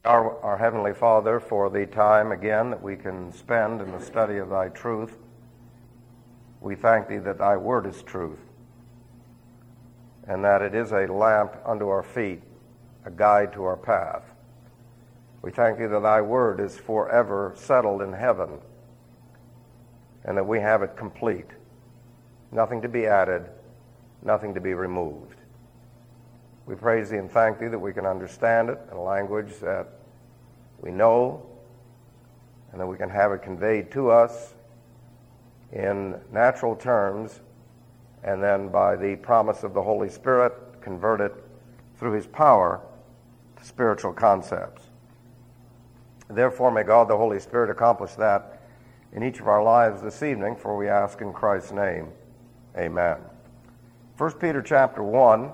Our Heavenly Father, for the time again that we can spend in the study of Thy truth, we thank Thee that Thy Word is truth, and that it is a lamp unto our feet, a guide to our path. We thank Thee that Thy Word is forever settled in heaven, and that we have it complete, nothing to be added, nothing to be removed. We praise Thee and thank Thee that we can understand it in a language that we know, and that we can have it conveyed to us in natural terms, and then by the promise of the Holy Spirit, convert it through His power to spiritual concepts. Therefore, may God the Holy Spirit accomplish that in each of our lives this evening, for we ask in Christ's name. Amen. 2 Peter chapter 1.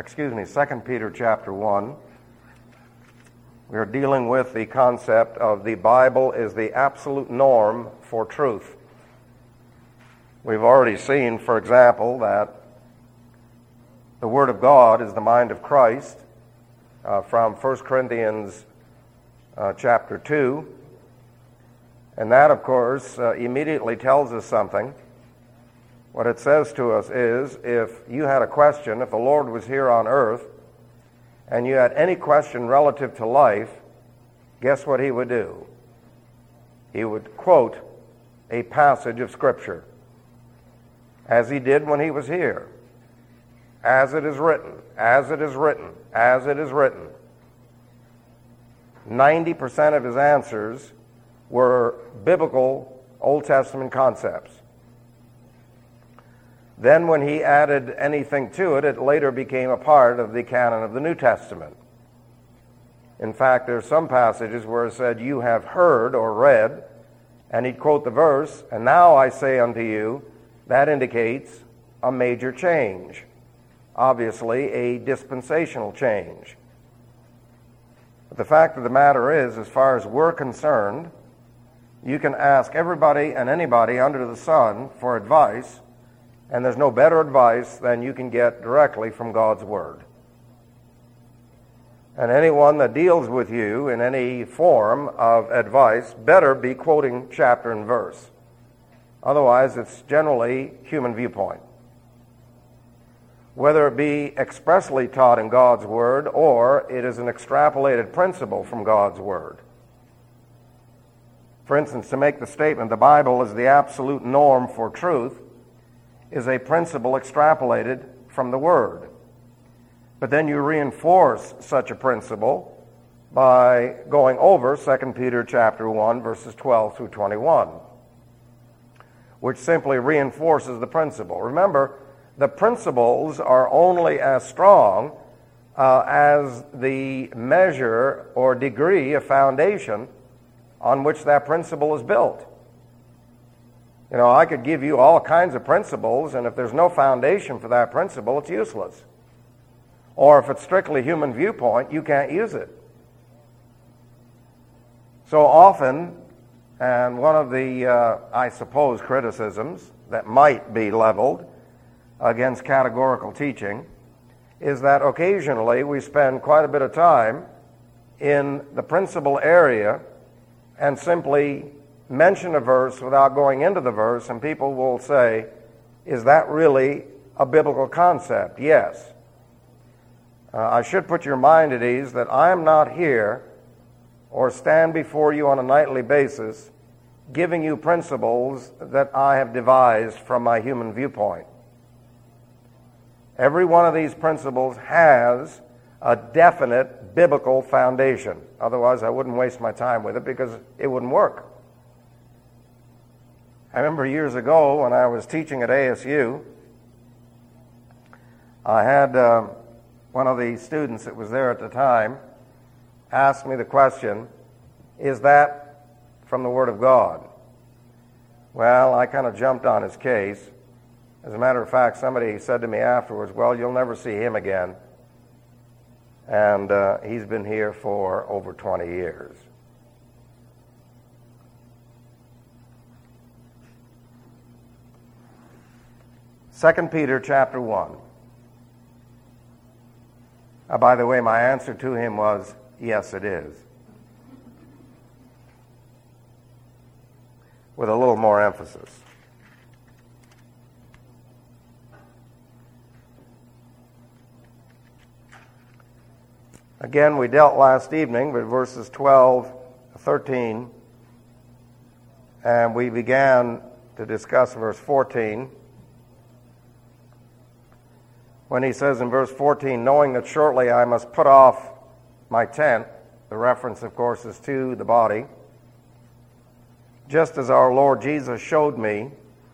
We are dealing with the concept of the Bible is the absolute norm for truth. We've already seen, for example, that the Word of God is the mind of Christ from 1 Corinthians chapter 2. And that, of course, immediately tells us something. What it says to us is, if you had a question, if the Lord was here on earth, and you had any question relative to life, guess what He would do? He would quote a passage of Scripture, as He did when He was here. As it is written, as it is written, as it is written. 90% of His answers were biblical Old Testament concepts. Then when He added anything to it, it later became a part of the canon of the New Testament. In fact, there are some passages where it said, you have heard or read, and He'd quote the verse, and now I say unto you, that indicates a major change. Obviously, a dispensational change. But the fact of the matter is, as far as we're concerned, you can ask everybody and anybody under the sun for advice, and there's no better advice than you can get directly from God's Word. And anyone that deals with you in any form of advice better be quoting chapter and verse. Otherwise, it's generally human viewpoint. Whether it be expressly taught in God's Word or it is an extrapolated principle from God's Word. For instance, to make the statement, the Bible is the absolute norm for truth, is a principle extrapolated from the Word. But then you reinforce such a principle by going over 2 Peter chapter 1, verses 12 through 21, which simply reinforces the principle. Remember, the principles are only as strong as the measure or degree of foundation on which that principle is built. You know, I could give you all kinds of principles, and if there's no foundation for that principle, it's useless. Or if it's strictly human viewpoint, you can't use it. So often, and one of the, I suppose, criticisms that might be leveled against categorical teaching is that occasionally we spend quite a bit of time in the principle area and simply mention a verse without going into the verse, and people will say, is that really a biblical concept? Yes. I should put your mind at ease that I am not here or stand before you on a nightly basis giving you principles that I have devised from my human viewpoint. Every one of these principles has a definite biblical foundation. Otherwise, I wouldn't waste my time with it because it wouldn't work. I remember years ago when I was teaching at ASU, I had one of the students that was there at the time ask me the question, is that from the Word of God? Well, I kind of jumped on his case. As a matter of fact, somebody said to me afterwards, well, you'll never see him again. And he's been here for over 20 years. 2 Peter chapter 1. By the way, my answer to him was, yes, it is. with a little more emphasis. Again, we dealt last evening with verses 12, 13, and we began to discuss verse 14, when he says in verse 14, knowing that shortly I must put off my tent. The reference, of course, is to the body. Just as our Lord Jesus showed me,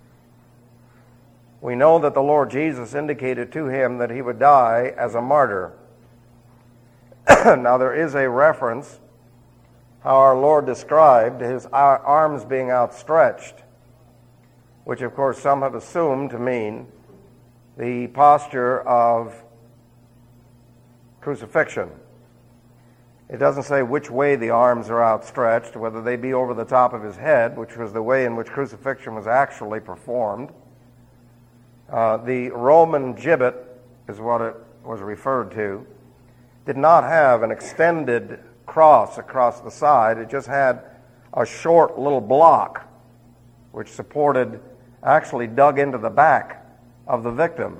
we know that the Lord Jesus indicated to him that he would die as a martyr. Now, there is a reference how our Lord described his arms being outstretched, which, of course, some have assumed to mean the posture of crucifixion. It doesn't say which way the arms are outstretched, whether they be over the top of his head, which was the way in which crucifixion was actually performed. The Roman gibbet is what it was referred to. Did not have an extended cross across the side. It just had a short little block which supported, actually dug into the back of the victim.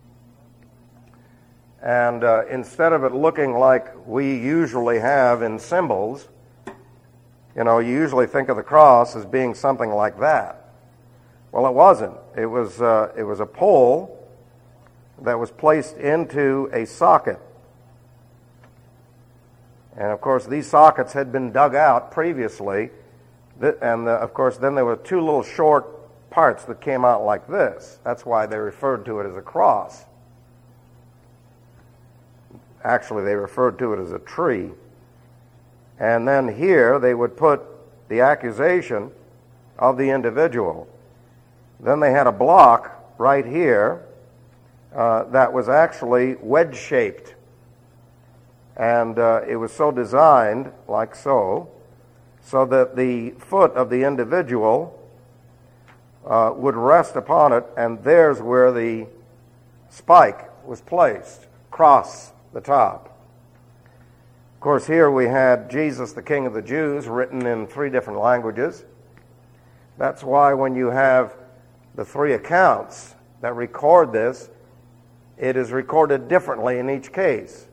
And instead of it looking like we usually have in symbols, you usually think of the cross as being something like that. Well, it wasn't. It was a pole that was placed into a socket. And, of course, these sockets had been dug out previously. And, of course, then there were two little short parts that came out like this. That's why they referred to it as a cross. Actually, they referred to it as a tree. And then here they would put the accusation of the individual. Then they had a block right here that was actually wedge-shaped. And it was so designed, like so that the foot of the individual would rest upon it, and there's where the spike was placed, across the top. Of course, here we had Jesus, the King of the Jews, written in 3 different languages. That's why when you have the 3 accounts that record this, it is recorded differently in each case.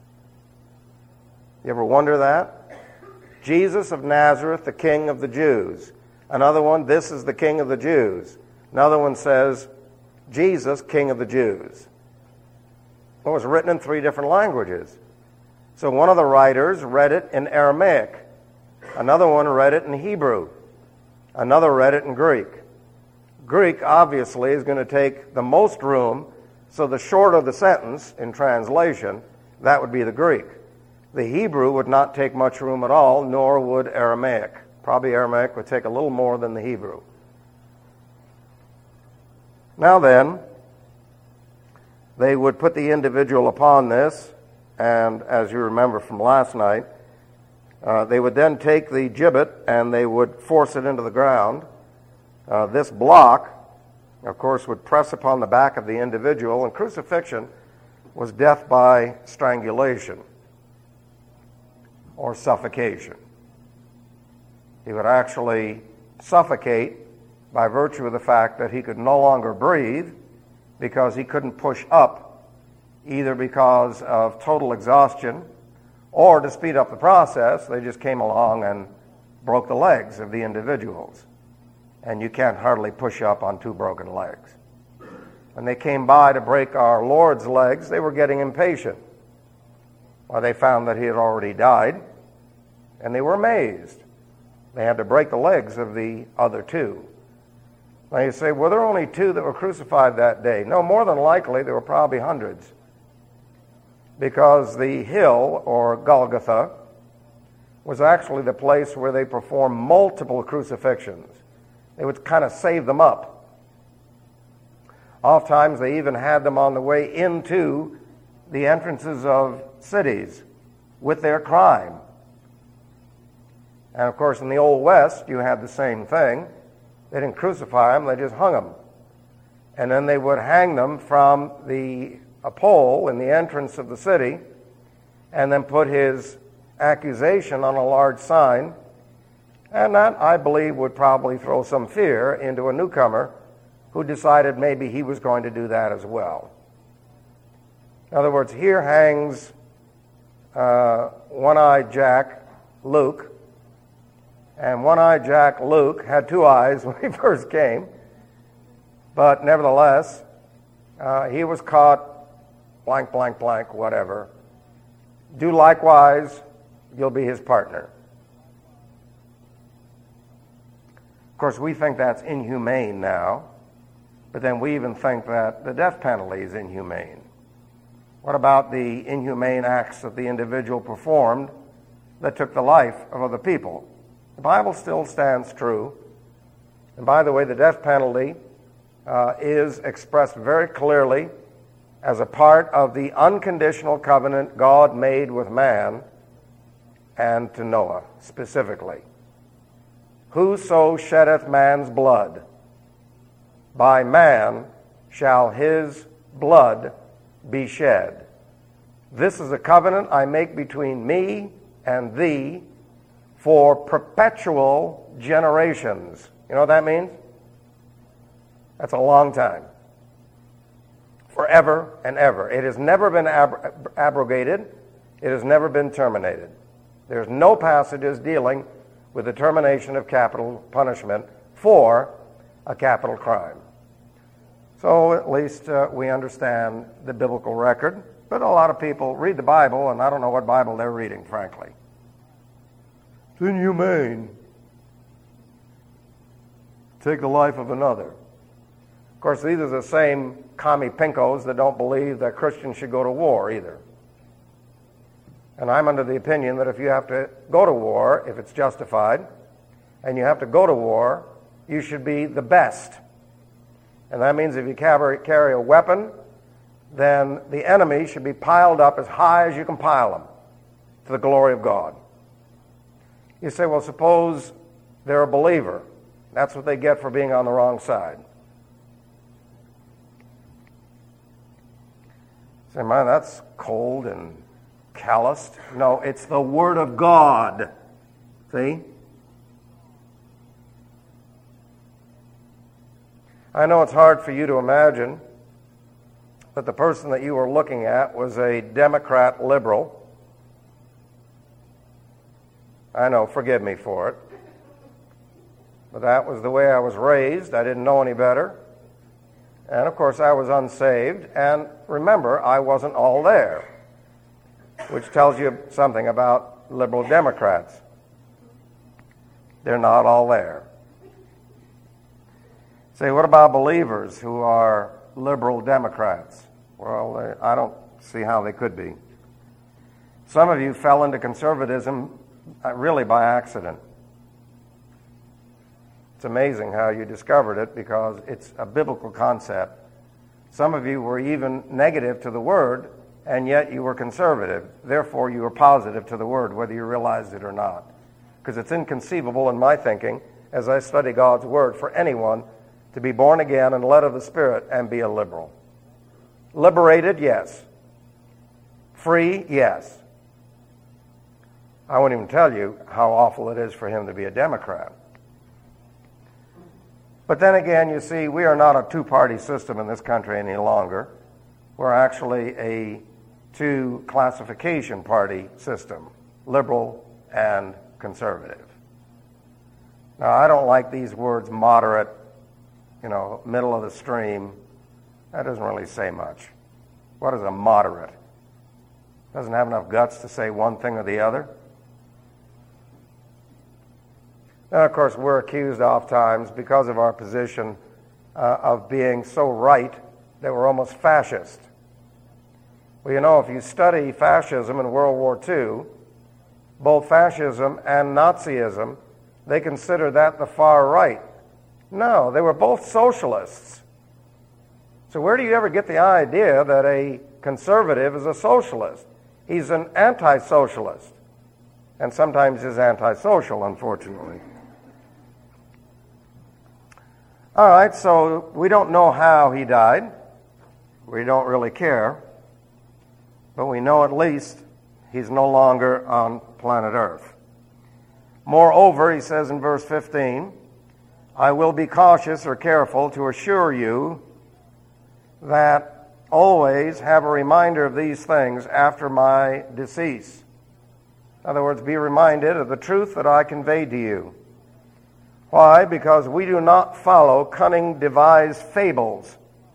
You ever wonder that? Jesus of Nazareth, the King of the Jews. Another one, this is the King of the Jews. Another one says, Jesus, King of the Jews. It was written in 3 different languages. So one of the writers read it in Aramaic. Another one read it in Hebrew. Another read it in Greek. Greek, obviously, is going to take the most room, so the shorter the sentence in translation, that would be the Greek. The Hebrew would not take much room at all, nor would Aramaic. Probably Aramaic would take a little more than the Hebrew. Now then, they would put the individual upon this, and as you remember from last night, they would then take the gibbet and they would force it into the ground. This block, of course, would press upon the back of the individual, and crucifixion was death by strangulation or suffocation. He would actually suffocate by virtue of the fact that he could no longer breathe because he couldn't push up, either because of total exhaustion or to speed up the process. They just came along and broke the legs of the individuals. And you can't hardly push up on 2 broken legs. When they came by to break our Lord's legs, they were getting impatient. Well, they found that he had already died, and they were amazed. They had to break the legs of the other 2. Now you say, were there only 2 that were crucified that day? No, more than likely there were probably hundreds. Because the hill, or Golgotha, was actually the place where they performed multiple crucifixions. They would kind of save them up. Oftentimes they even had them on the way into the entrances of cities with their crime. And of course in the Old West you had the same thing. They didn't crucify them, they just hung them. And then they would hang them from a pole in the entrance of the city, and then put his accusation on a large sign, And that, I believe, would probably throw some fear into a newcomer who decided maybe he was going to do that as well. In other words, here hangs One-Eyed Jack Luke, and One-Eyed Jack Luke had two eyes when he first came, but nevertheless, he was caught blank, blank, blank, whatever. Do likewise, you'll be his partner. Of course, we think that's inhumane now, but then we even think that the death penalty is inhumane. What about the inhumane acts that the individual performed that took the life of other people? The Bible still stands true. And by the way, the death penalty is expressed very clearly as a part of the unconditional covenant God made with man and to Noah specifically. Whoso sheddeth man's blood, by man shall his blood be shed. This is a covenant I make between me and thee for perpetual generations. You know what that means? That's a long time. Forever and ever. It has never been abrogated. It has never been terminated. There's no passages dealing with the termination of capital punishment for a capital crime. So at least we understand the biblical record. But a lot of people read the Bible, and I don't know what Bible they're reading, frankly. It's inhumane. Take the life of another. Of course, these are the same commie pinkos that don't believe that Christians should go to war either. And I'm under the opinion that if you have to go to war, if it's justified, and you have to go to war, you should be the best. And that means if you carry a weapon, then the enemy should be piled up as high as you can pile them to the glory of God. You say, well, suppose they're a believer. That's what they get for being on the wrong side. You say, man, that's cold and calloused. No, it's the Word of God. See? I know it's hard for you to imagine that the person that you were looking at was a Democrat liberal. I know, forgive me for it. But that was the way I was raised. I didn't know any better. And of course, I was unsaved. And remember, I wasn't all there, which tells you something about liberal Democrats. They're not all there. Say, what about believers who are liberal Democrats? Well, I don't see how they could be. Some of you fell into conservatism really by accident. It's amazing how you discovered it because it's a biblical concept. Some of you were even negative to the Word, and yet you were conservative. Therefore, you were positive to the Word, whether you realized it or not. Because it's inconceivable in my thinking, as I study God's Word, for anyone to be born again and led of the Spirit and be a liberal. Liberated, yes. Free, yes. I won't even tell you how awful it is for him to be a Democrat. But then again, you see, we are not a two-party system in this country any longer. We're actually a two-classification party system, liberal and conservative. Now, I don't like these words moderate, middle of the stream. That doesn't really say much. What is a moderate? Doesn't have enough guts to say one thing or the other. Now, of course, we're accused oftentimes because of our position of being so right that we're almost fascist. Well, if you study fascism in World War II, both fascism and Nazism, they consider that the far right. No, they were both socialists. So where do you ever get the idea that a conservative is a socialist? He's an anti-socialist. And sometimes he's antisocial, unfortunately. All right, so we don't know how he died. We don't really care. But we know at least he's no longer on planet Earth. Moreover, he says in verse 15, I will be cautious or careful to assure you that always have a reminder of these things after my decease. In other words, be reminded of the truth that I conveyed to you. Why? Because we do not follow cunning devised fables.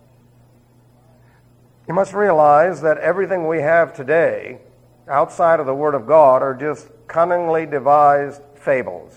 You must realize that everything we have today outside of the Word of God are just cunningly devised fables.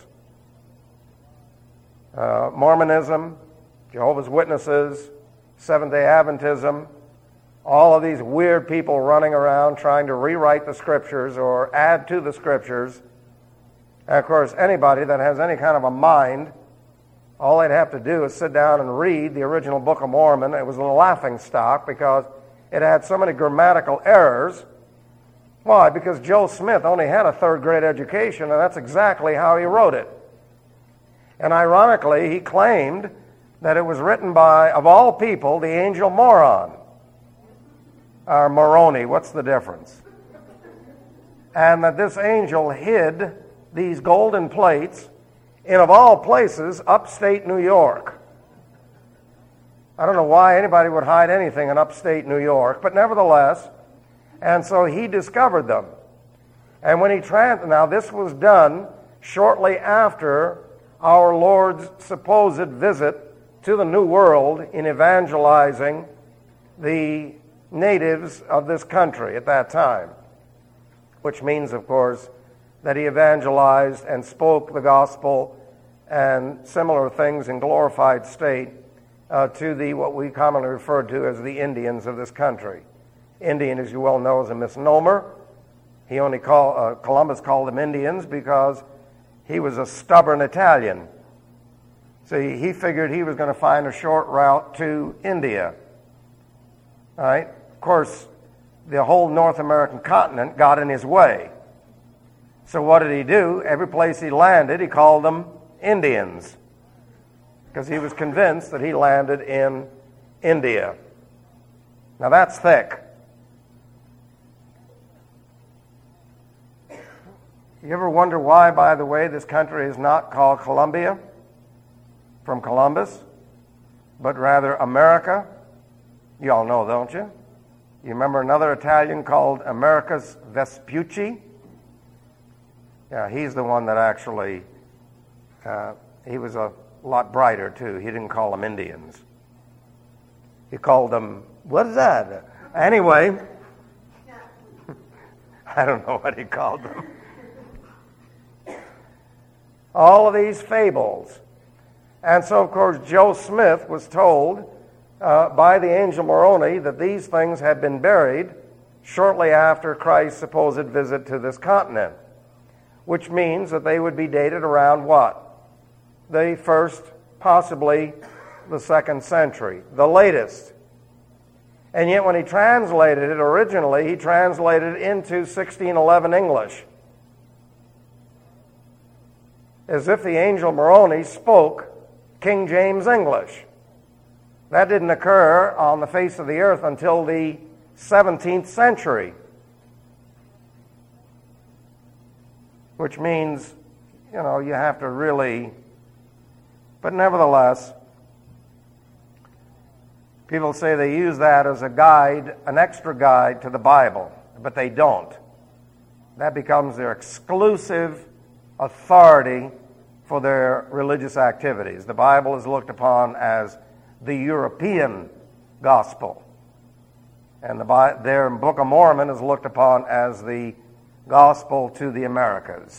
Mormonism, Jehovah's Witnesses, Seventh-day Adventism, all of these weird people running around trying to rewrite the Scriptures or add to the Scriptures. And of course, anybody that has any kind of a mind, all they'd have to do is sit down and read the original Book of Mormon. It was a laughing stock because it had so many grammatical errors. Why? Because Joe Smith only had a third-grade education, and that's exactly how he wrote it. And ironically, he claimed that it was written by, of all people, the angel Moron. Or Moroni, what's the difference? And that this angel hid these golden plates in, of all places, upstate New York. I don't know why anybody would hide anything in upstate New York, but nevertheless, and so he discovered them. And when he now this was done shortly after our Lord's supposed visit to the New World in evangelizing the natives of this country at that time, which means, of course, that he evangelized and spoke the gospel and similar things in glorified state to the what we commonly refer to as the Indians of this country. Indian, as you well know, is a misnomer. He only Columbus called them Indians because he was a stubborn Italian. So he figured he was going to find a short route to India. All right? Of course, the whole North American continent got in his way. So what did he do? Every place he landed, he called them Indians, because he was convinced that he landed in India. Now that's thick. You ever wonder why, by the way, this country is not called Columbia from Columbus, but rather America? You all know, don't you? You remember another Italian called Americus Vespucci? Yeah, he's the one that actually, he was a lot brighter too. He didn't call them Indians. He called them, what is that? Anyway, I don't know what he called them. All of these fables. And so, of course, Joe Smith was told by the angel Moroni that these things had been buried shortly after Christ's supposed visit to this continent, which means that they would be dated around what? The first, possibly the 2nd century, the latest. And yet when he translated it originally, he translated it into 1611 English, as if the angel Moroni spoke King James English. That didn't occur on the face of the earth until the 17th century, which means, you know, you have to really, but nevertheless, people say they use that as a guide, an extra guide to the Bible, but they don't. That becomes their exclusive authority for their religious activities. The Bible is looked upon as the European gospel, and their Book of Mormon is looked upon as the gospel to the Americas.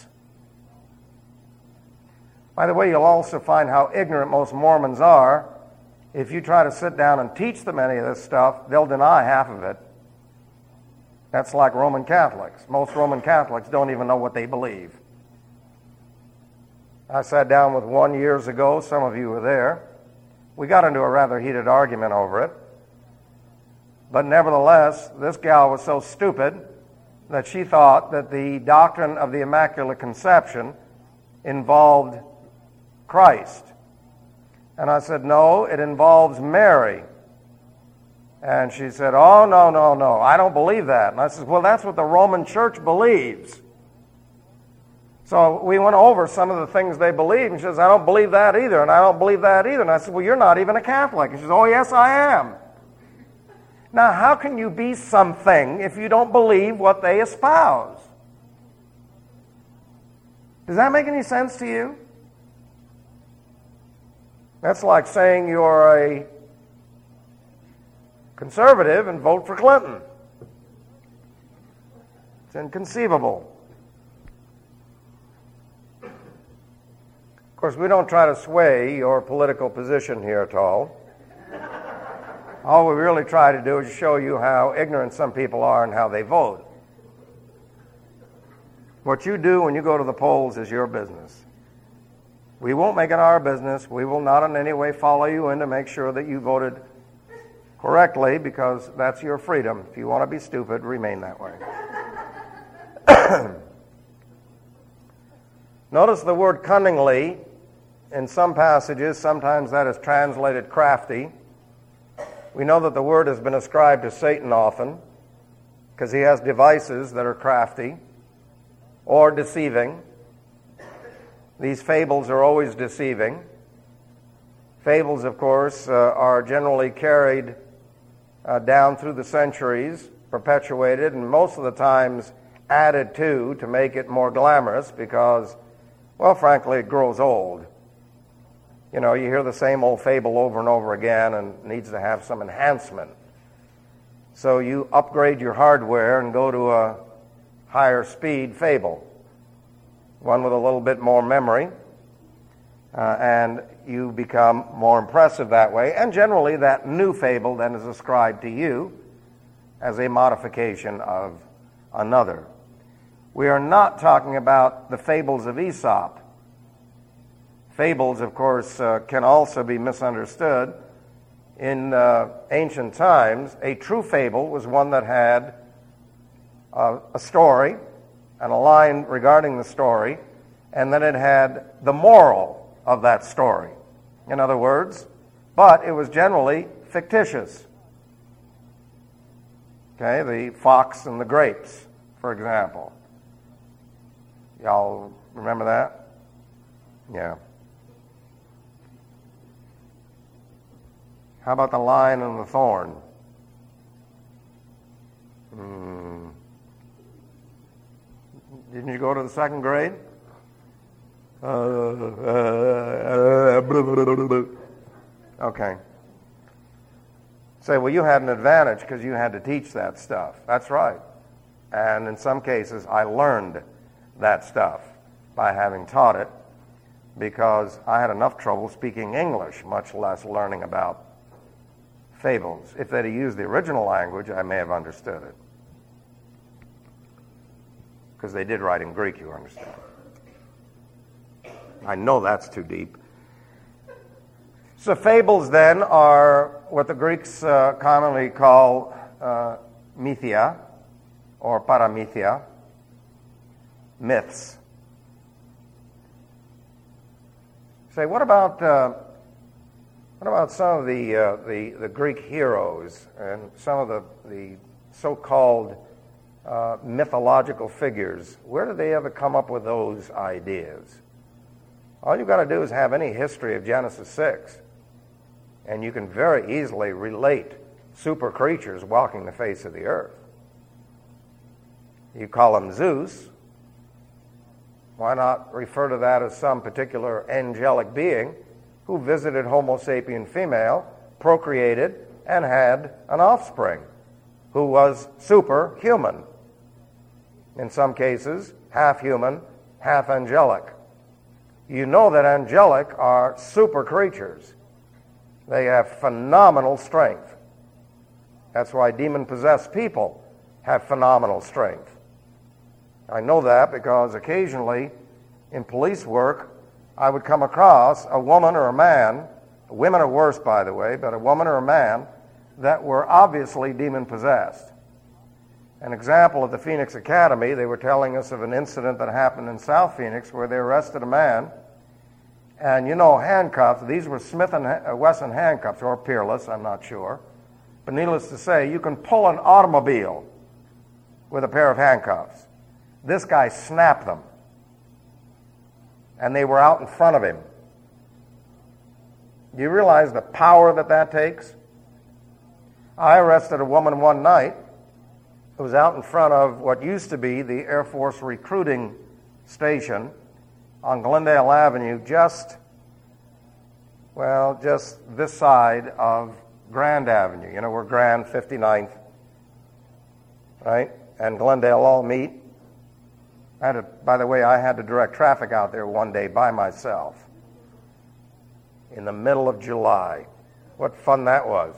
By the way, you'll also find how ignorant most Mormons are. If you try to sit down and teach them any of this stuff, they'll deny half of it. That's like Roman Catholics. Most Roman Catholics don't even know what they believe. I sat down with one years ago. Some of you were there. We got into a rather heated argument over it. But nevertheless, this gal was so stupid that she thought that the doctrine of the Immaculate Conception involved Christ. And I said, no, it involves Mary. And she said, oh, no, I don't believe that. And I said, well, that's what the Roman Church believes. So we went over some of the things they believe, and she says, I don't believe that either, and I don't believe that either. And I said, well, you're not even a Catholic. And she says, oh, yes, I am. Now, how can you be something if you don't believe what they espouse? Does that make any sense to you? That's like saying you're a conservative and vote for Clinton. It's inconceivable. Of course, we don't try to sway your political position here at all. All we really try to do is show you how ignorant some people are and how they vote. What you do when you go to the polls is your business. We won't make it our business. We will not in any way follow you in to make sure that you voted correctly, because that's your freedom. If you want to be stupid, remain that way. Notice the word cunningly in some passages. Sometimes that is translated crafty. We know that the word has been ascribed to Satan often because he has devices that are crafty or deceiving. These fables are always deceiving. Fables, of course, are generally carried down through the centuries, perpetuated, and most of the times added to make it more glamorous because, well, frankly, it grows old. You know, you hear the same old fable over and over again and needs to have some enhancement. So you upgrade your hardware and go to a higher speed fable, one with a little bit more memory, and you become more impressive that way. And generally that new fable then is ascribed to you as a modification of another. We are not talking about the fables of Aesop. Fables, of course, can also be misunderstood. In ancient times, a true fable was one that had a story and a line regarding the story, and then it had the moral of that story. In other words, but it was generally fictitious. Okay, the fox and the grapes, for example. Y'all remember that? Yeah. How about the lion and the thorn? Didn't you go to the second grade? Okay. Say, well, you had an advantage because you had to teach that stuff. That's right. And in some cases, I learned that stuff by having taught it because I had enough trouble speaking English, much less learning about fables. If they'd have used the original language, I may have understood it. Because they did write in Greek, you understand. I know that's too deep. So fables then are what the Greeks commonly call mythia or paramythia, myths. Say, what about some of the Greek heroes and some of the so-called mythological figures? Where did they ever come up with those ideas? All you've got to do is have any history of Genesis 6, and you can very easily relate super creatures walking the face of the earth. You call him Zeus. Why not refer to that as some particular angelic being who visited Homo sapien female, procreated, and had an offspring who was superhuman? In some cases, half human, half angelic. You know that angelic are super creatures. They have phenomenal strength. That's why demon-possessed people have phenomenal strength. I know that because occasionally in police work, I would come across a woman or a man, women are worse, by the way, but a woman or a man that were obviously demon-possessed. An example at the Phoenix Academy, they were telling us of an incident that happened in South Phoenix where they arrested a man, and you know, handcuffs, these were Smith & Wesson handcuffs, or Peerless, I'm not sure. But needless to say, you can pull an automobile with a pair of handcuffs. This guy snapped them. and they were out in front of him. Do you realize the power that takes? I arrested a woman one night who was out in front of what used to be the Air Force recruiting station on Glendale Avenue, just this side of Grand Avenue. You know where Grand 59th, right, and Glendale all meet? By the way, I had to direct traffic out there one day by myself in the middle of July. What fun that was.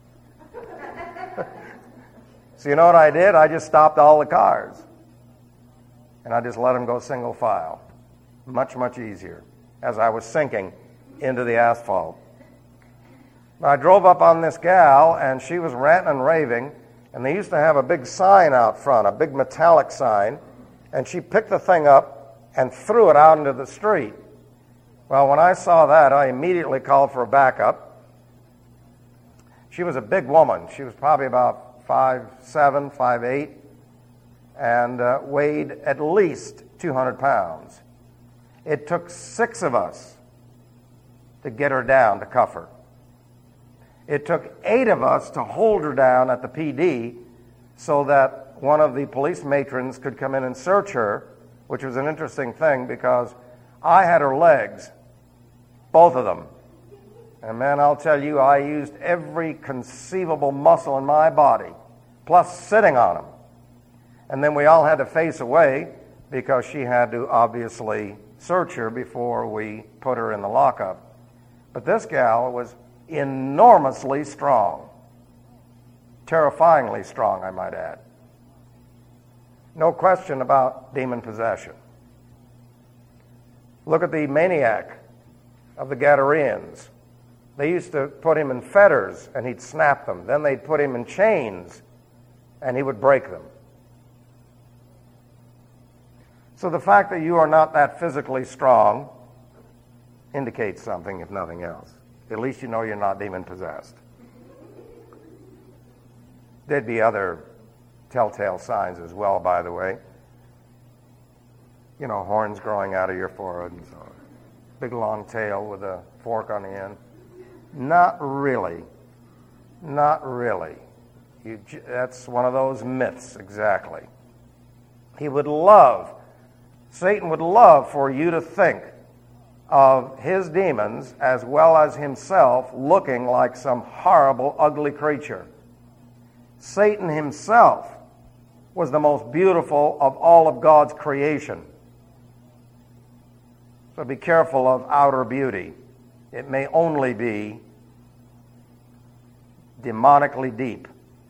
So you know what I did? I just stopped all the cars. And I just let them go single file. Much, much easier as I was sinking into the asphalt. I drove up on this gal, and she was ranting and raving, and they used to have a big sign out front, a big metallic sign, and she picked the thing up and threw it out into the street. Well, when I saw that, I immediately called for a backup. She was a big woman. She was probably about 5'7", 5'8", and weighed at least 200 pounds. It took 6 of us to get her down, to cuff her. It took 8 of us to hold her down at the PD so that one of the police matrons could come in and search her, which was an interesting thing because I had her legs, both of them. And man, I'll tell you, I used every conceivable muscle in my body, plus sitting on them. And then we all had to face away because she had to obviously search her before we put her in the lockup. But this gal was enormously strong. Terrifyingly strong, I might add. No question about demon possession. Look at the maniac of the Gadarenes. They used to put him in fetters and he'd snap them. Then they'd put him in chains and he would break them. So the fact that you are not that physically strong indicates something, if nothing else. At least you know you're not demon-possessed. There'd be other telltale signs as well, by the way. You know, horns growing out of your forehead and so on. Big long tail with a fork on the end. Not really. Not really. That's one of those myths, exactly. Satan would love for you to think of his demons as well as himself looking like some horrible, ugly creature. Satan himself was the most beautiful of all of God's creation. So be careful of outer beauty. It may only be demonically deep,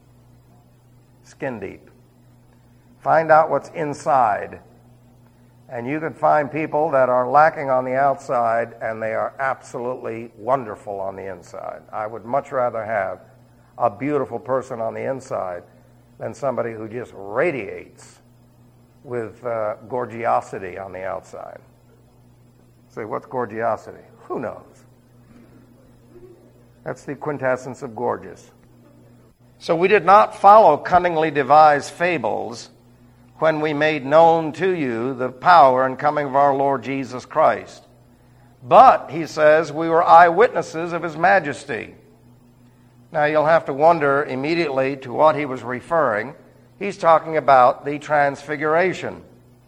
skin deep. Find out what's inside. And you can find people that are lacking on the outside and they are absolutely wonderful on the inside. I would much rather have a beautiful person on the inside than somebody who just radiates with gorgeosity on the outside. Say, what's gorgeosity? Who knows? That's the quintessence of gorgeous. So we did not follow cunningly devised fables when we made known to you the power and coming of our Lord Jesus Christ. But, he says, we were eyewitnesses of his majesty. Now you'll have to wonder immediately to what he was referring. He's talking about the Transfiguration.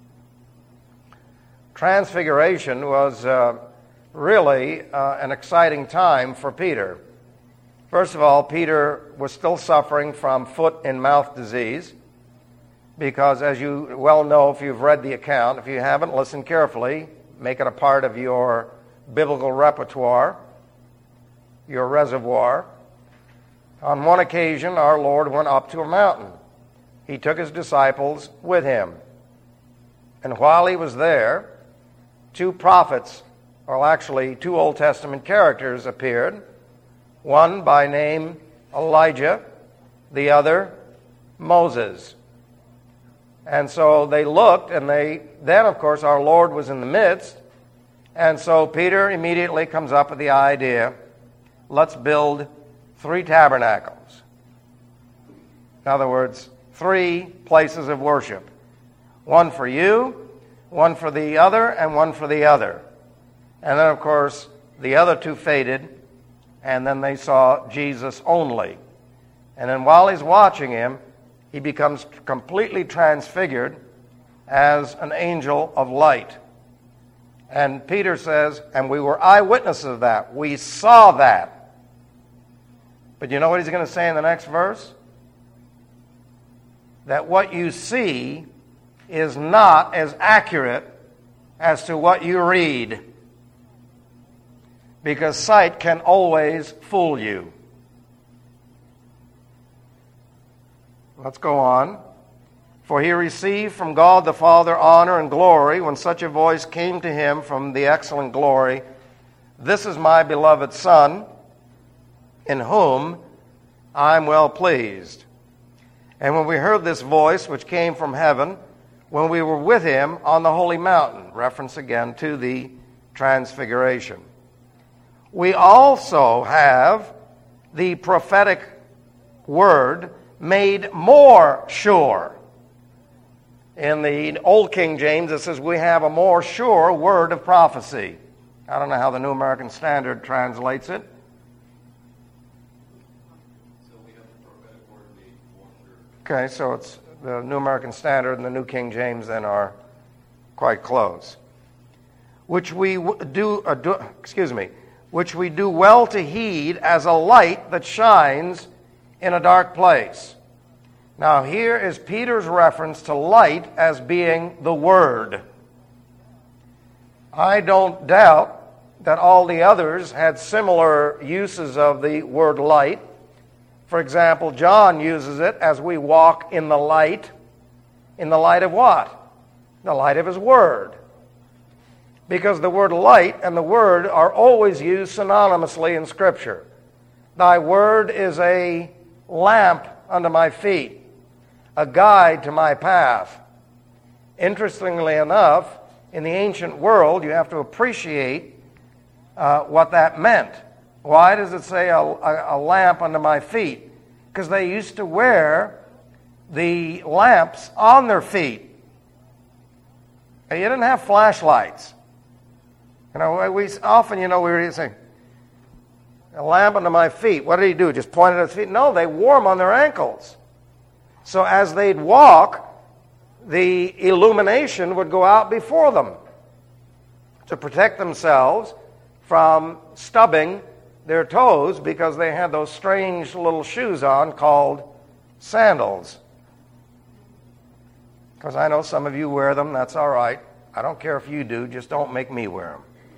Transfiguration was really an exciting time for Peter. First of all, Peter was still suffering from foot and mouth disease because, as you well know if you've read the account, if you haven't, listen carefully, make it a part of your biblical repertoire, your reservoir. On one occasion, our Lord went up to a mountain. He took his disciples with him. And while he was there, 2 prophets, or actually 2 Old Testament characters appeared, one by name Elijah, the other Moses. And so they looked, and then of course our Lord was in the midst, and so Peter immediately comes up with the idea, let's build 3 tabernacles. In other words, 3 places of worship. One for you, one for the other, and one for the other. And then, of course, the other two faded, and then they saw Jesus only. And then while he's watching him, he becomes completely transfigured as an angel of light. And Peter says, and we were eyewitnesses of that. We saw that. But you know what he's going to say in the next verse? That what you see is not as accurate as to what you read. Because sight can always fool you. Let's go on. For he received from God the Father honor and glory when such a voice came to him from the excellent glory, "This is my beloved Son, in whom I am well pleased." And when we heard this voice which came from heaven, when we were with him on the holy mountain, reference again to the transfiguration, we also have the prophetic word made more sure. In the Old King James, it says we have a more sure word of prophecy. I don't know how the New American Standard translates it. So we have the prophetic word made more sure. Okay, so it's the New American Standard and the New King James then are quite close. Which we do well to heed as a light that shines in a dark place. Now here is Peter's reference to light as being the Word. I don't doubt that all the others had similar uses of the word light. For example, John uses it as we walk in the light. In the light of what? The light of his Word. Because the word light and the Word are always used synonymously in Scripture. Thy Word is a lamp unto my feet, a guide to my path. Interestingly enough, in the ancient world, you have to appreciate what that meant. Why does it say a lamp under my feet? Because they used to wear the lamps on their feet. And you didn't have flashlights. We often, we say, a lamp under my feet. What did he do? Just point it at his feet? No, they wore them on their ankles. So as they'd walk, the illumination would go out before them to protect themselves from stubbing their toes because they had those strange little shoes on called sandals. Because I know some of you wear them. That's all right. I don't care if you do. Just don't make me wear them.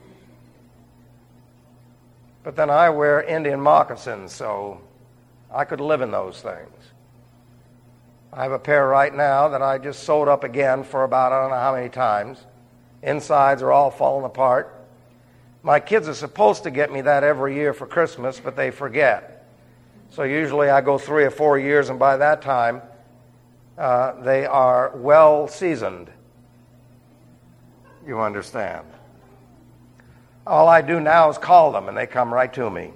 But then I wear Indian moccasins, so I could live in those things. I have a pair right now that I just sewed up again for about I don't know how many times. Insides are all falling apart. My kids are supposed to get me that every year for Christmas, but they forget. So usually I go 3 or 4 years, and by that time, they are well seasoned. You understand? All I do now is call them, and they come right to me.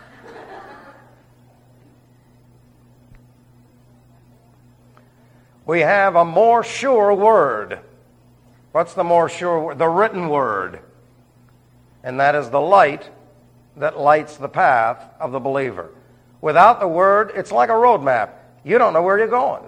We have a more sure word. What's the more sure word? The written word. And that is the light that lights the path of the believer. Without the word, it's like a road map. You don't know where you're going.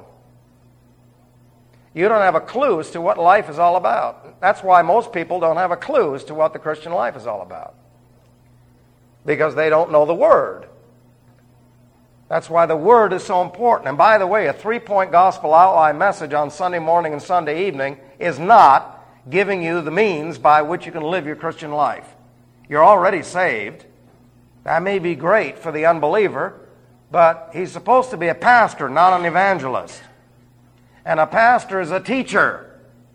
You don't have a clue as to what life is all about. That's why most people don't have a clue as to what the Christian life is all about. Because they don't know the Word. That's why the Word is so important. And by the way, a 3-point gospel outline message on Sunday morning and Sunday evening is not giving you the means by which you can live your Christian life. You're already saved. That may be great for the unbeliever, but he's supposed to be a pastor, not an evangelist. And a pastor is a teacher.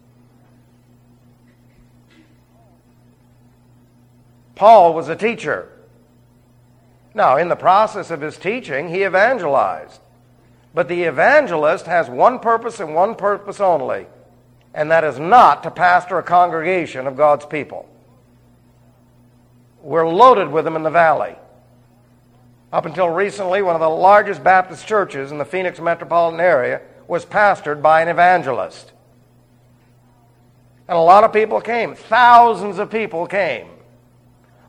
Paul was a teacher. Now, in the process of his teaching, he evangelized. But the evangelist has one purpose and one purpose only, and that is not to pastor a congregation of God's people. We're loaded with them in the valley. Up until recently, one of the largest Baptist churches in the Phoenix metropolitan area was pastored by an evangelist. And a lot of people came. Thousands of people came.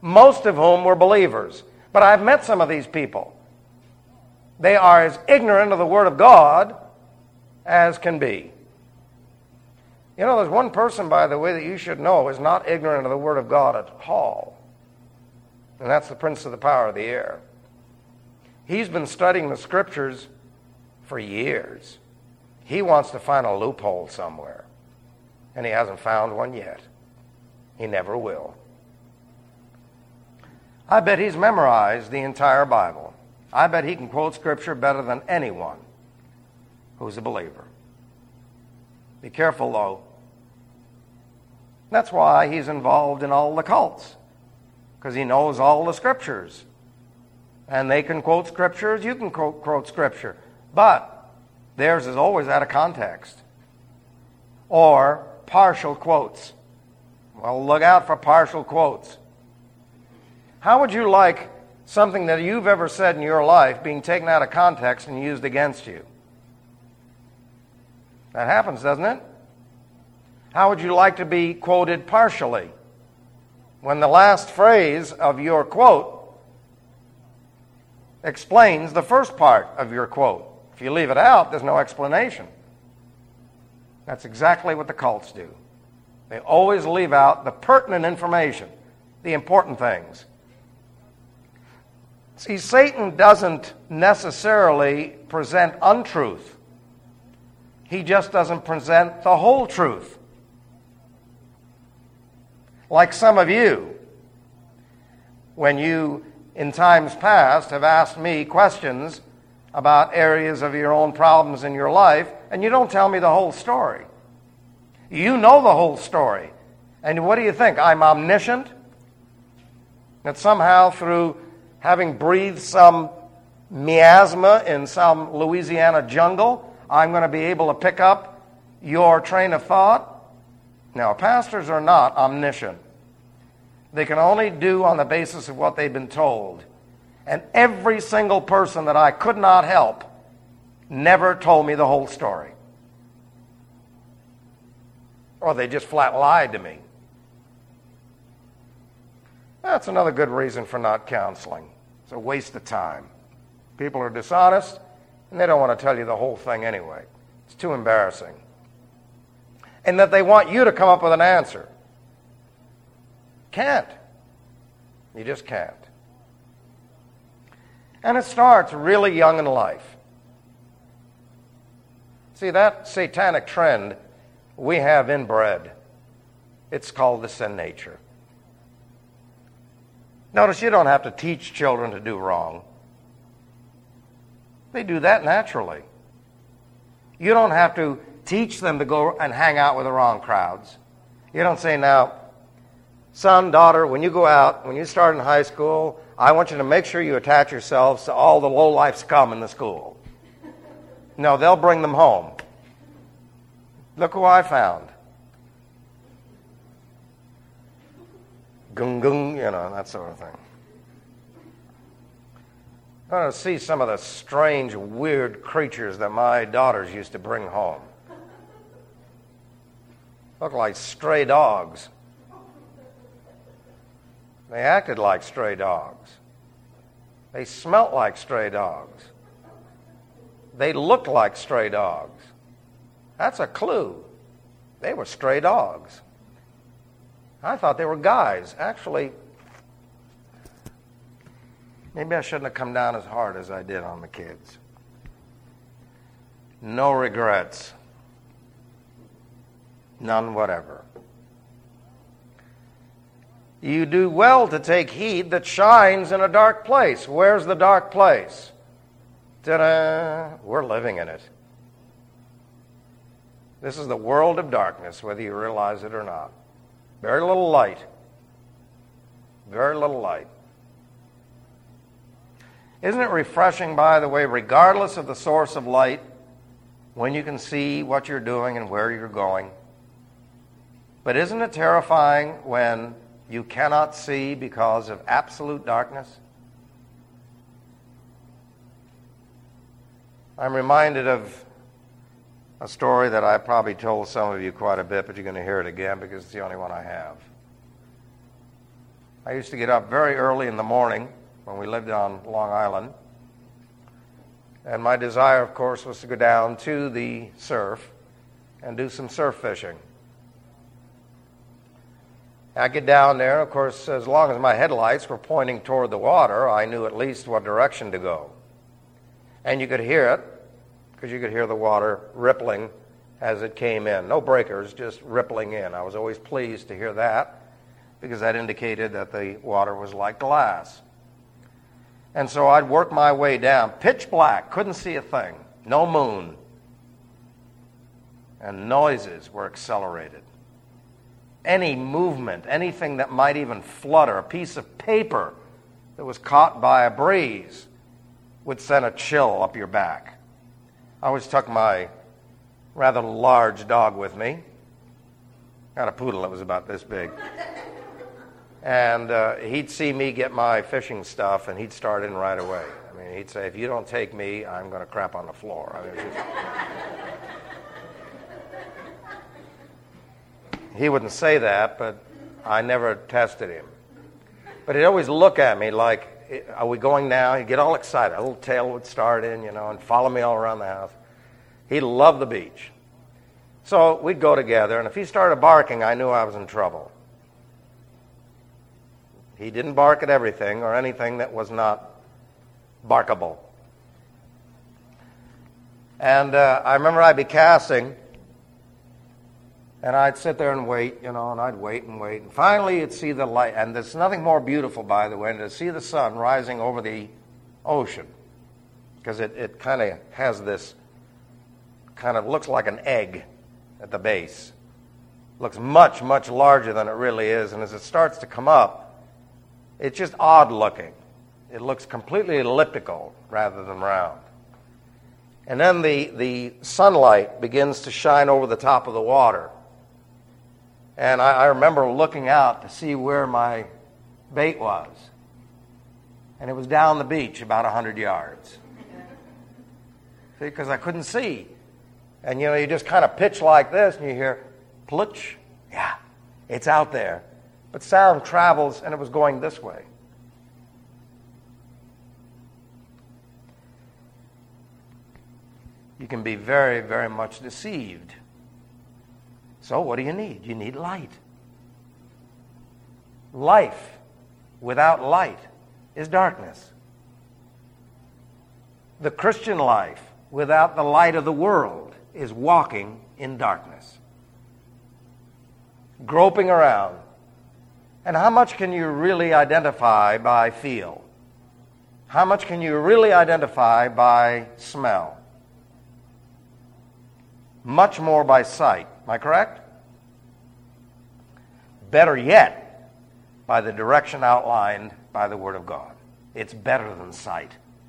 most of whom were believers. But I've met some of these people. They are as ignorant of the Word of God as can be. You know, there's one person, by the way, that you should know is not ignorant of the Word of God at all. And that's the prince of the power of the air. He's been studying the Scriptures for years. He wants to find a loophole somewhere. And he hasn't found one yet. He never will. I bet he's memorized the entire Bible. I bet he can quote Scripture better than anyone who's a believer. Be careful, though. That's why he's involved in all the cults, because he knows all the Scriptures. And they can quote Scriptures, you can quote Scripture. But theirs is always out of context. Or partial quotes. Well, look out for partial quotes. How would you like something that you've ever said in your life being taken out of context and used against you? That happens, doesn't it? How would you like to be quoted partially when the last phrase of your quote explains the first part of your quote? If you leave it out, there's no explanation. That's exactly what the cults do. They always leave out the pertinent information, the important things. See, Satan doesn't necessarily present untruth. He just doesn't present the whole truth. Like some of you, when you, in times past, have asked me questions about areas of your own problems in your life, and you don't tell me the whole story. You know the whole story. And what do you think? I'm omniscient? That somehow through having breathed some miasma in some Louisiana jungle, I'm going to be able to pick up your train of thought? No, pastors are not omniscient. They can only do on the basis of what they've been told. And every single person that I could not help never told me the whole story. Or they just flat lied to me. That's another good reason for not counseling. It's a waste of time. People are dishonest, and they don't want to tell you the whole thing anyway. It's too embarrassing. And that they want you to come up with an answer. Can't. You just can't. And it starts really young in life. See, that satanic trend we have inbred. It's called the sin nature. Notice you don't have to teach children to do wrong. They do that naturally. You don't have to teach them to go and hang out with the wrong crowds. You don't say, now, son, daughter, when you go out, when you start in high school, I want you to make sure you attach yourselves to all the low-life scum in the school. No, they'll bring them home. Look who I found. Gung gung, that sort of thing. I want to see some of the strange, weird creatures that my daughters used to bring home. Look like stray dogs. They acted like stray dogs. They smelt like stray dogs. They looked like stray dogs. That's a clue. They were stray dogs. I thought they were guys. Actually, maybe I shouldn't have come down as hard as I did on the kids. No regrets. None whatever. You do well to take heed that shines in a dark place. Where's the dark place? Ta-da! We're living in it. This is the world of darkness, whether you realize it or not. Very little light. Very little light. Isn't it refreshing, by the way, regardless of the source of light, when you can see what you're doing and where you're going? But isn't it terrifying when you cannot see because of absolute darkness? I'm reminded of a story that I probably told some of you quite a bit, but you're going to hear it again because it's the only one I have. I used to get up very early in the morning when we lived on Long Island. And my desire, of course, was to go down to the surf and do some surf fishing. I get down there, of course, as long as my headlights were pointing toward the water, I knew at least what direction to go. And you could hear it, because you could hear the water rippling as it came in. No breakers, just rippling in. I was always pleased to hear that, because that indicated that the water was like glass. And so I'd work my way down. Pitch black, couldn't see a thing. No moon. And noises were accelerated. Any movement, anything that might even flutter, a piece of paper that was caught by a breeze would send a chill up your back. I always took my rather large dog with me. Got a poodle that was about this big. And he'd see me get my fishing stuff, and he'd start in right away. I mean, he'd say, if you don't take me, I'm going to crap on the floor. I mean, it was just... He wouldn't say that, but I never tested him. But he'd always look at me like, are we going now? He'd get all excited. A little tail would start in, and follow me all around the house. He loved the beach. So we'd go together, and if he started barking, I knew I was in trouble. He didn't bark at everything or anything that was not barkable. And I remember I'd be casting, and I'd sit there and wait, and I'd wait and wait. And finally, you'd see the light. And there's nothing more beautiful, by the way, than to see the sun rising over the ocean. Because it kind of has this, kind of looks like an egg at the base. Looks much, much larger than it really is. And as it starts to come up, it's just odd looking. It looks completely elliptical rather than round. And then the sunlight begins to shine over the top of the water. And I remember looking out to see where my bait was. And it was down the beach about 100 yards. See, because I couldn't see. And, you just kind of pitch like this, and you hear, plutch. Yeah, it's out there. But sound travels, and it was going this way. You can be very, very much deceived. So what do you need? You need light. Life without light is darkness. The Christian life without the light of the world is walking in darkness. Groping around. And how much can you really identify by feel? How much can you really identify by smell? Much more by sight. Am I correct? Better yet, by the direction outlined by the Word of God. It's better than sight.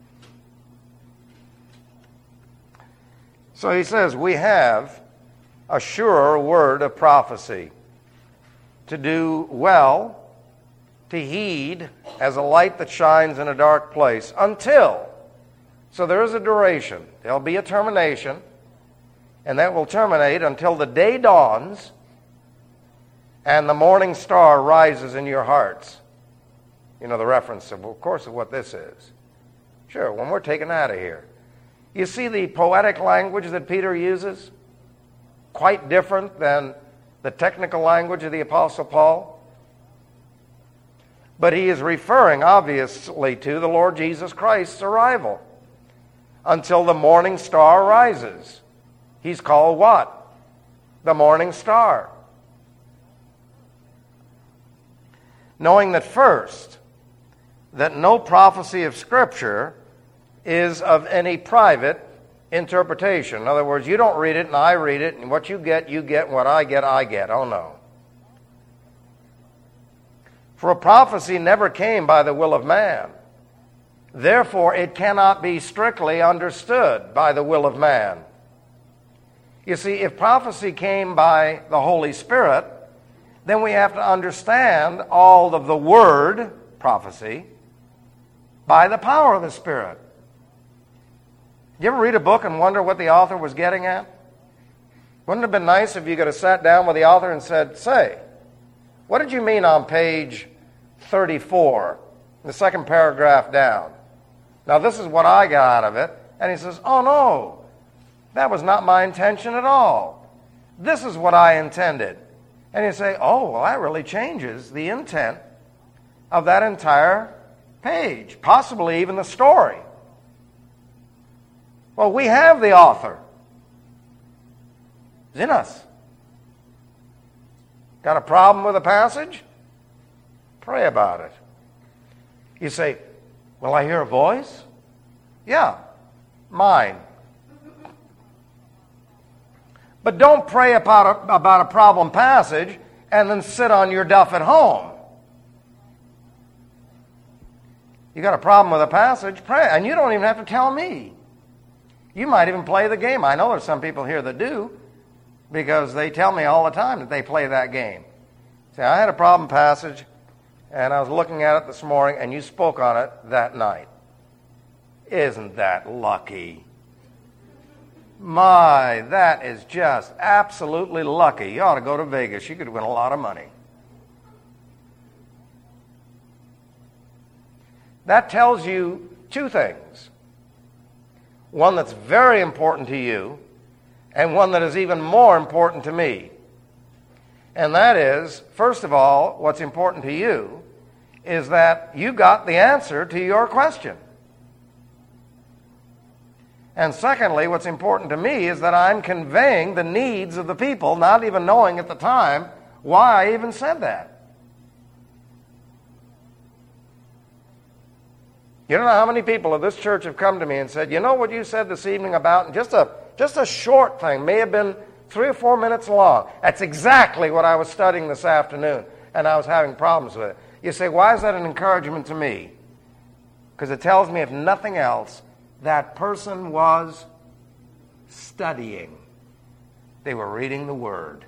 So he says, we have a sure word of prophecy, to do well, to heed as a light that shines in a dark place, until. So there is a duration. There'll be a termination. And that will terminate until the day dawns and the morning star rises in your hearts. You know the reference, of course, of what this is. Sure, when we're taken out of here. You see the poetic language that Peter uses? Quite different than the technical language of the Apostle Paul. But he is referring, obviously, to the Lord Jesus Christ's arrival. Until the morning star rises. He's called what? The morning star. Knowing that first, that no prophecy of Scripture is of any private interpretation. In other words, you don't read it and I read it, and what you get, and what I get, I get. Oh no. For a prophecy never came by the will of man. Therefore, it cannot be strictly understood by the will of man. You see, if prophecy came by the Holy Spirit, then we have to understand all of the word, prophecy, by the power of the Spirit. You ever read a book and wonder what the author was getting at? Wouldn't it have been nice if you could have sat down with the author and said, say, what did you mean on page 34, the second paragraph down. Now, this is what I got out of it. And he says, oh, no, that was not my intention at all. This is what I intended. And you say, oh, well, that really changes the intent of that entire page, possibly even the story. Well, we have the author. It's in us. Got a problem with a passage? Pray about it. You say, will I hear a voice? Yeah, mine. But don't pray about a problem passage and then sit on your duff at home. You got a problem with a passage, pray. And you don't even have to tell me. You might even play the game. I know there's some people here that do, because they tell me all the time that they play that game. Say, I had a problem passage, and I was looking at it this morning, and you spoke on it that night. Isn't that lucky? My, that is just absolutely lucky. You ought to go to Vegas. You could win a lot of money. That tells you two things. One that's very important to you, and one that is even more important to me. And that is, first of all, what's important to you is that you got the answer to your question. And secondly, what's important to me is that I'm conveying the needs of the people, not even knowing at the time why I even said that. You don't know how many people of this church have come to me and said, you know what you said this evening about, and just a short thing, may have been 3 or 4 minutes long. That's exactly what I was studying this afternoon, and I was having problems with it. You say, why is that an encouragement to me? Because it tells me, if nothing else, that person was studying. They were reading the Word.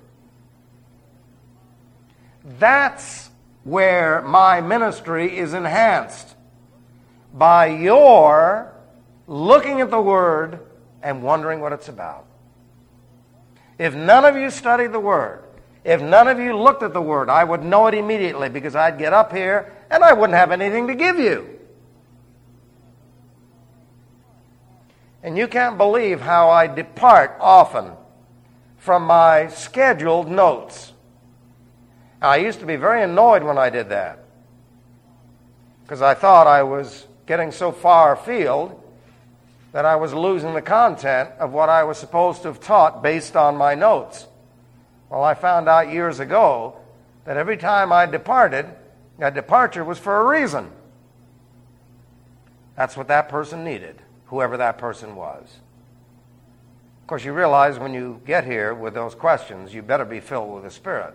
That's where my ministry is enhanced. By your looking at the Word and wondering what it's about. If none of you studied the Word, if none of you looked at the Word, I would know it immediately, because I'd get up here and I wouldn't have anything to give you. And you can't believe how I depart often from my scheduled notes. I used to be very annoyed when I did that, because I thought I was getting so far afield that I was losing the content of what I was supposed to have taught based on my notes. Well, I found out years ago that every time I departed, that departure was for a reason. That's what that person needed, whoever that person was. Of course, you realize when you get here with those questions, you better be filled with the Spirit.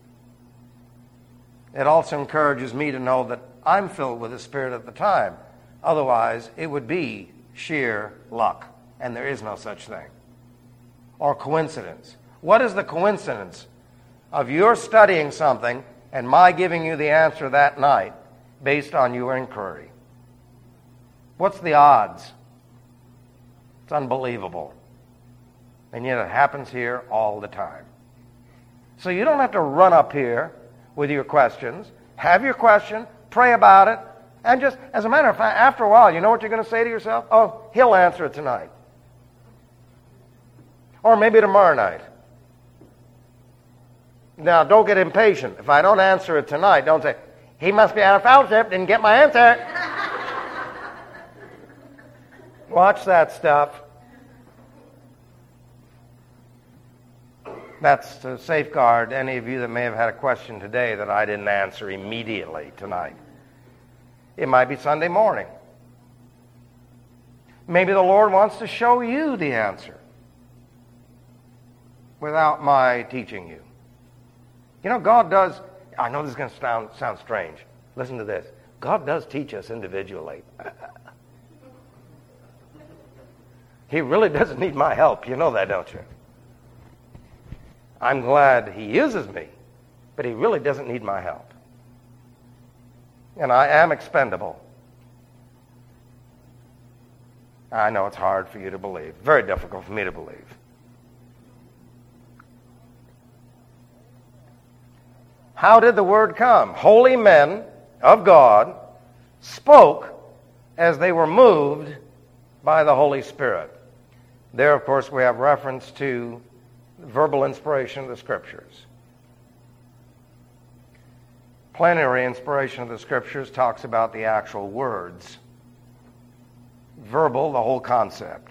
It also encourages me to know that I'm filled with the Spirit at the time. Otherwise, it would be sheer luck, and there is no such thing. Or coincidence. What is the coincidence of your studying something and my giving you the answer that night based on your inquiry? What's the odds? It's unbelievable. And yet it happens here all the time. So you don't have to run up here with your questions. Have your question, pray about it, and just, as a matter of fact, after a while, you know what you're going to say to yourself? Oh, he'll answer it tonight. Or maybe tomorrow night. Now, don't get impatient. If I don't answer it tonight, don't say, he must be out of fellowship, didn't get my answer. Watch that stuff. That's to safeguard any of you that may have had a question today that I didn't answer immediately tonight. It might be Sunday morning. Maybe the Lord wants to show you the answer without my teaching you. You know, God does, I know this is going to sound strange. Listen to this. God does teach us individually. He really doesn't need my help. You know that, don't you? I'm glad he uses me, but he really doesn't need my help. And I am expendable. I know it's hard for you to believe. Very difficult for me to believe. How did the word come? Holy men of God spoke as they were moved by the Holy Spirit. There, of course, we have reference to verbal inspiration of the Scriptures. Plenary inspiration of the Scriptures talks about the actual words. Verbal, the whole concept.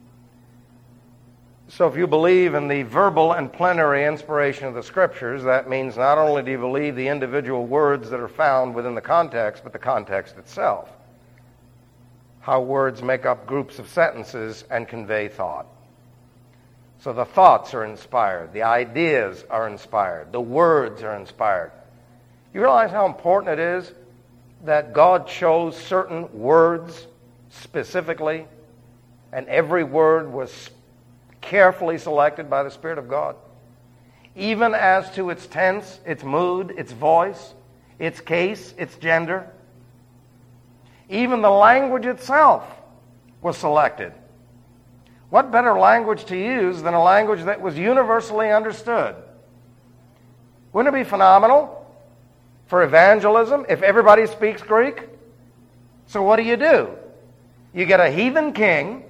So if you believe in the verbal and plenary inspiration of the Scriptures, that means not only do you believe the individual words that are found within the context, but the context itself. How words make up groups of sentences and convey thought. So the thoughts are inspired, the ideas are inspired, the words are inspired. You realize how important it is that God chose certain words specifically, and every word was carefully selected by the Spirit of God? Even as to its tense, its mood, its voice, its case, its gender. Even the language itself was selected. What better language to use than a language that was universally understood? Wouldn't it be phenomenal for evangelism if everybody speaks Greek? So what do? You get a heathen king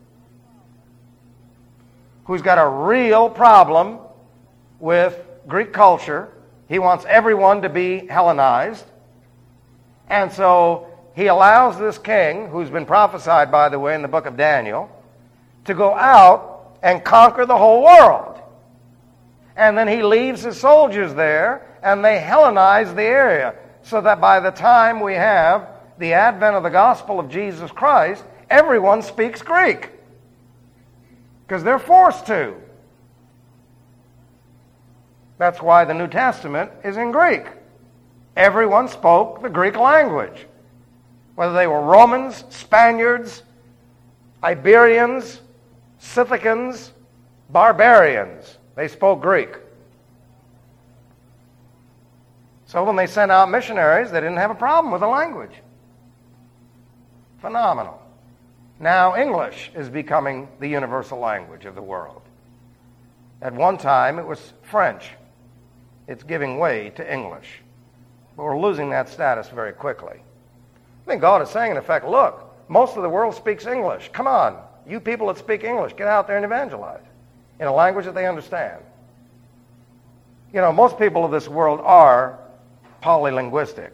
who's got a real problem with Greek culture. He wants everyone to be Hellenized. And so he allows this king, who's been prophesied, by the way, in the book of Daniel, to go out and conquer the whole world. And then he leaves his soldiers there, and they Hellenize the area, so that by the time we have the advent of the gospel of Jesus Christ, everyone speaks Greek. Because they're forced to. That's why the New Testament is in Greek. Everyone spoke the Greek language. Whether they were Romans, Spaniards, Iberians, Scythicans, barbarians, they spoke Greek. So when they sent out missionaries, they didn't have a problem with the language. Phenomenal. Now English is becoming the universal language of the world. At one time it was French. It's giving way to English. But we're losing that status very quickly. I think God is saying, in effect, look, most of the world speaks English. Come on, you people that speak English, get out there and evangelize in a language that they understand. You know, most people of this world are polylinguistic.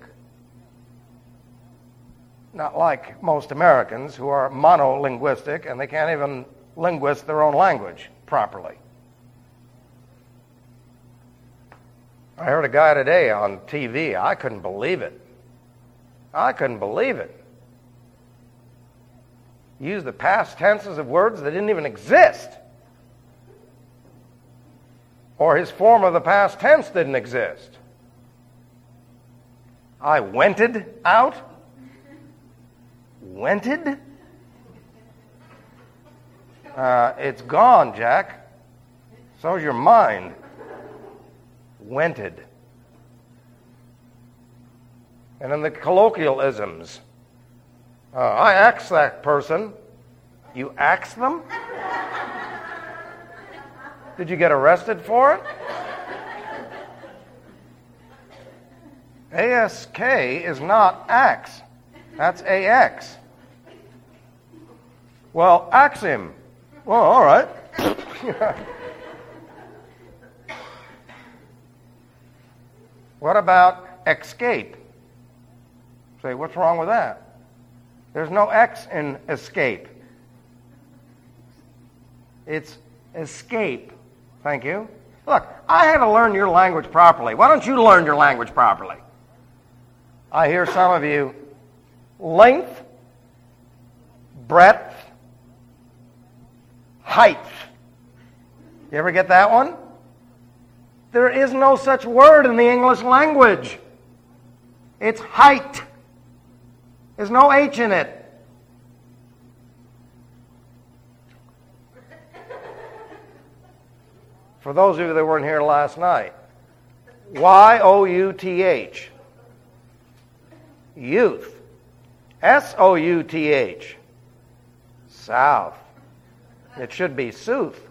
Not like most Americans who are monolinguistic and they can't even linguist their own language properly. I heard a guy today on TV. I couldn't believe it. He used the past tenses of words that didn't even exist. Or his form of the past tense didn't exist. I wented out. Wented? It's gone, Jack. So's your mind. Wented. And in the colloquialisms, I axed that person. You axed them? Did you get arrested for it? ASK is not axe. That's AX. Well, axe him. Well, all right. What about escape? Say, what's wrong with that? There's no X in escape. It's escape. Thank you. Look, I had to learn your language properly. Why don't you learn your language properly? I hear some of you, length, breadth, height. You ever get that one? There is no such word in the English language. It's height. There's no H in it. For those of you that weren't here last night, Y-O-U-T-H. Youth. S-O-U-T-H. South. It should be Sooth.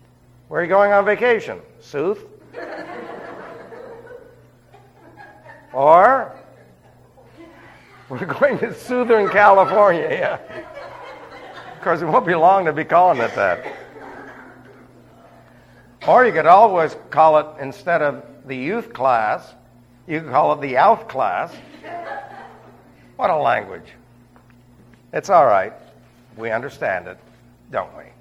Where are you going on vacation? Sooth? Or we're going to Southern California, yeah. Of course, it won't be long to be calling it that. Or you could always call it, instead of the youth class, you could call it the youth class. What a language. It's all right. We understand it, don't we?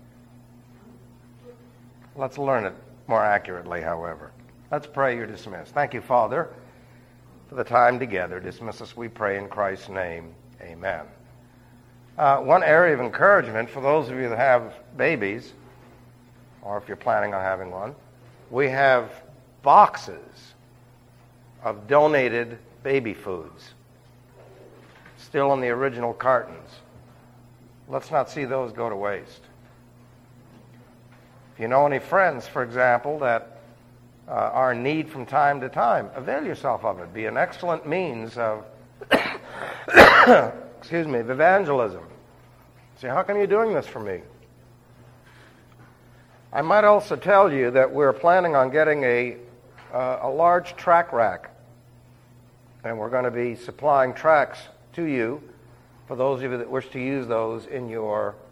Let's learn it more accurately, however. Let's pray. You're dismissed. Thank you, Father, for the time together. Dismiss us, we pray, in Christ's name. Amen. One area of encouragement for those of you that have babies, or if you're planning on having one, we have boxes of donated baby foods, still in the original cartons. Let's not see those go to waste. If you know any friends, for example, that are in need from time to time, avail yourself of it. Be an excellent means of of evangelism. Say, how come you're doing this for me? I might also tell you that we're planning on getting a large track rack, and we're going to be supplying tracks to you for those of you that wish to use those in your